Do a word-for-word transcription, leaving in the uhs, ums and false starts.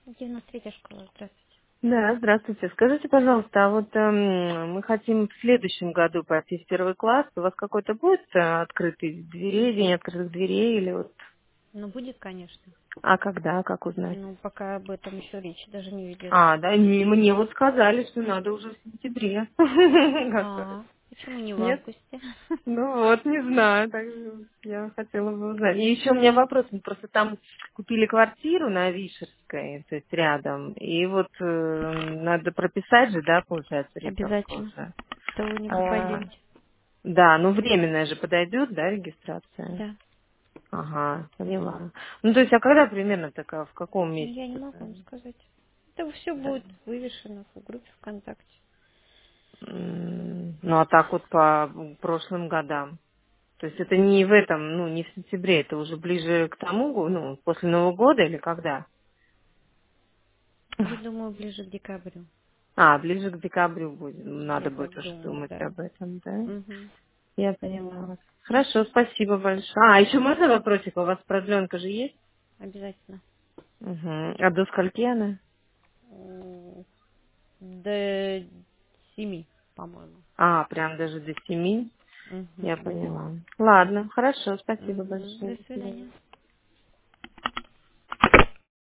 девяносто третья школа, здравствуйте. Да, здравствуйте. Скажите, пожалуйста, а вот эм, мы хотим в следующем году пойти в первый класс. У вас какой-то будет э, открытый дверей, день открытых дверей или вот? Ну, будет, конечно. А когда, как узнать? Ну, пока об этом еще речи даже не ведется. А, да, не, мне вот сказали, что надо уже в сентябре готовить. А, почему не в Нет? августе? Ну вот, не знаю, так что я хотела бы узнать. И еще у меня вопрос, мы просто там купили квартиру на Вишерской, то есть рядом, и вот э, надо прописать же, да, получается, ребенка Обязательно. уже. То вы не А, пропадете. да, ну временная же подойдет, да, регистрация? Да. Ага, поняла. Ну то есть, а когда примерно такая, в каком Ну, я не месяце? могу вам сказать. Это все Да. будет вывешено в группе ВКонтакте. М, Ну а так вот по прошлым годам. То есть это не в этом, ну, не в сентябре, это уже ближе к тому, го- ну, после Нового года или когда? Я думаю, ближе к декабрю. А, ближе к декабрю будет. Я Надо будет так уже думаю, думать да. об этом, да? Угу. Я поняла вас. Хорошо, спасибо большое. А, еще можно вопросик? У вас продленка же есть? Обязательно. Угу. А до скольки она? М, До семи, по-моему. А, прям даже до семи? Я Угу. поняла. Ладно, хорошо, спасибо Угу. До большое. До свидания. свидания.